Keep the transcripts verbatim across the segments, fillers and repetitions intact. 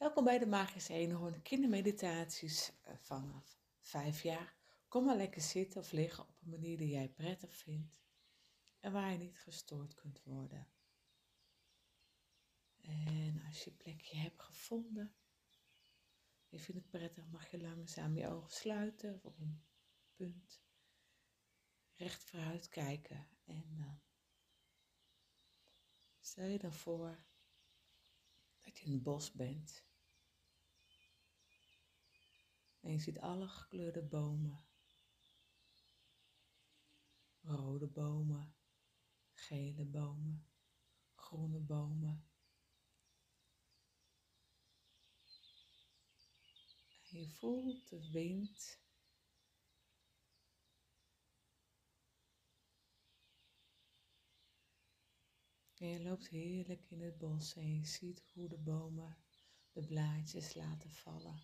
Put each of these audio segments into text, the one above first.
Welkom bij de Magische Eenhoorn kindermeditaties eh, vanaf vijf jaar. Kom maar lekker zitten of liggen op een manier die jij prettig vindt en waar je niet gestoord kunt worden. En als je plekje hebt gevonden, je vindt het prettig, mag je langzaam je ogen sluiten of op een punt recht vooruit kijken. En dan stel je dan voor dat je in het bos bent. En je ziet alle gekleurde bomen. Rode bomen, gele bomen, groene bomen. En je voelt de wind. En je loopt heerlijk in het bos en je ziet hoe de bomen de blaadjes laten vallen.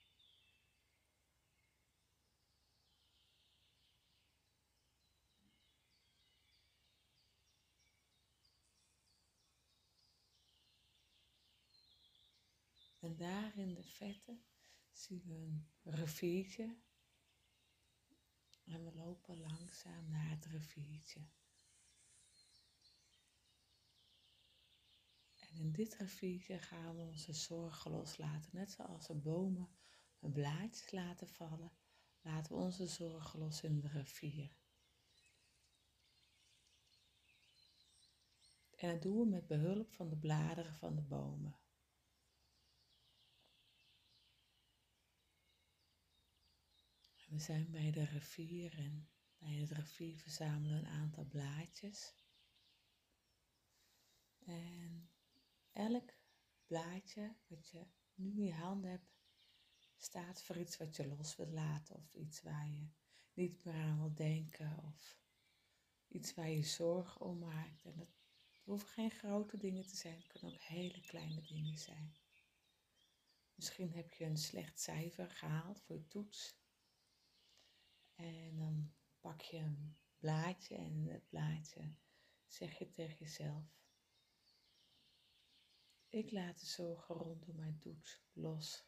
En daar in de verte zien we een riviertje. En we lopen langzaam naar het riviertje. En in dit riviertje gaan we onze zorgen loslaten. Net zoals de bomen hun blaadjes laten vallen, laten we onze zorgen los in de rivier. En dat doen we met behulp van de bladeren van de bomen. We zijn bij de rivier en bij het rivier verzamelen we een aantal blaadjes. En elk blaadje wat je nu in je handen hebt, staat voor iets wat je los wilt laten. Of iets waar je niet meer aan wilt denken. Of iets waar je zorgen om maakt. En dat hoeven geen grote dingen te zijn, het kunnen ook hele kleine dingen zijn. Misschien heb je een slecht cijfer gehaald voor je toets. En dan pak je een blaadje en in het blaadje zeg je tegen jezelf: ik laat de zorgen rondom mijn toets los.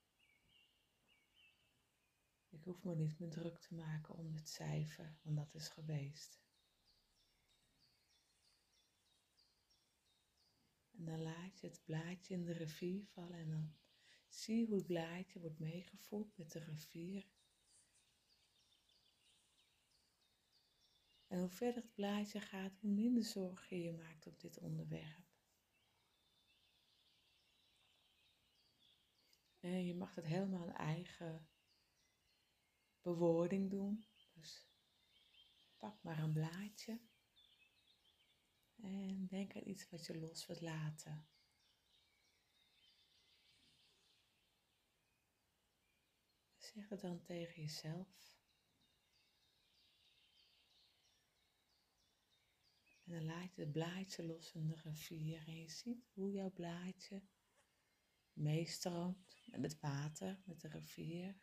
Ik hoef me niet meer druk te maken om het cijfer, want dat is geweest. En dan laat je het blaadje in de rivier vallen en dan zie je hoe het blaadje wordt meegevoerd met de rivier. En hoe verder het blaadje gaat, hoe minder zorgen je maakt op dit onderwerp. En je mag het helemaal een eigen bewoording doen. Dus pak maar een blaadje en denk aan iets wat je los wilt laten. Zeg het dan tegen jezelf. En dan laat je het blaadje los in de rivier en je ziet hoe jouw blaadje meestroomt met het water, met de rivier.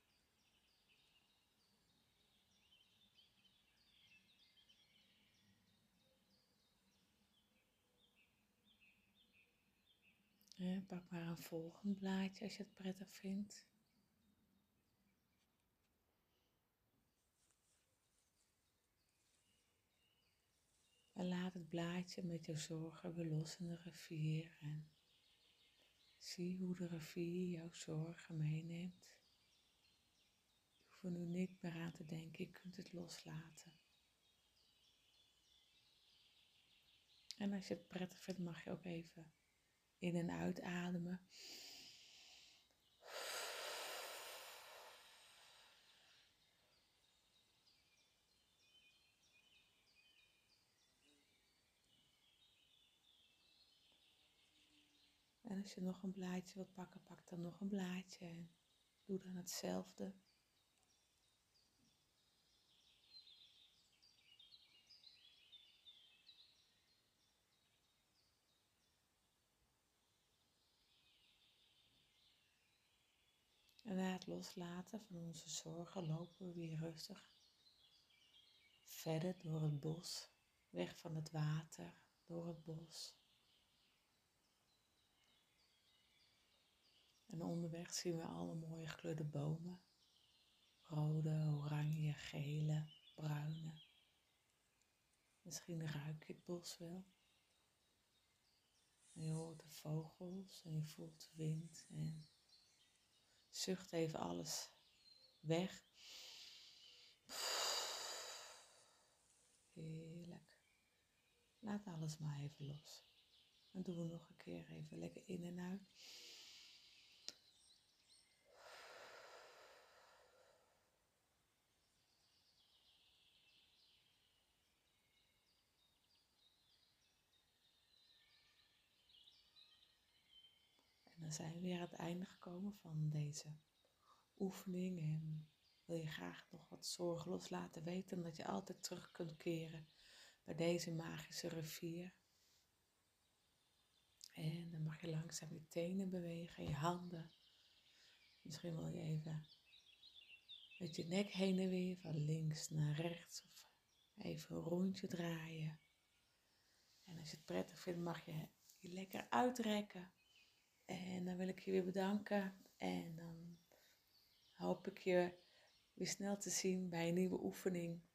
En pak maar een volgend blaadje als je het prettig vindt. En laat het blaadje met jouw zorgen weer los in de rivier. En zie hoe de rivier jouw zorgen meeneemt. Je hoeft er nu niet meer aan te denken, je kunt het loslaten. En als je het prettig vindt, mag je ook even in- en uitademen. En als je nog een blaadje wilt pakken, pak dan nog een blaadje en doe dan hetzelfde. En na het loslaten van onze zorgen lopen we weer rustig verder door het bos, weg van het water, door het bos. onderweg zien we alle mooie gekleurde bomen. Rode, oranje, gele, bruine. Misschien ruik je het bos wel. En je hoort de vogels en je voelt de wind en zucht even alles weg. Heerlijk. Laat alles maar even los. Dan doen we nog een keer even lekker in en uit. En dan zijn we weer aan het einde gekomen van deze oefening. En wil je graag nog wat zorgen los laten weten dat je altijd terug kunt keren bij deze magische rivier. En dan mag je langzaam je tenen bewegen, je handen. Misschien wil je even met je nek heen en weer van links naar rechts of even een rondje draaien. En als je het prettig vindt mag je je lekker uitrekken. En dan wil ik je weer bedanken en dan hoop ik je weer snel te zien bij een nieuwe oefening.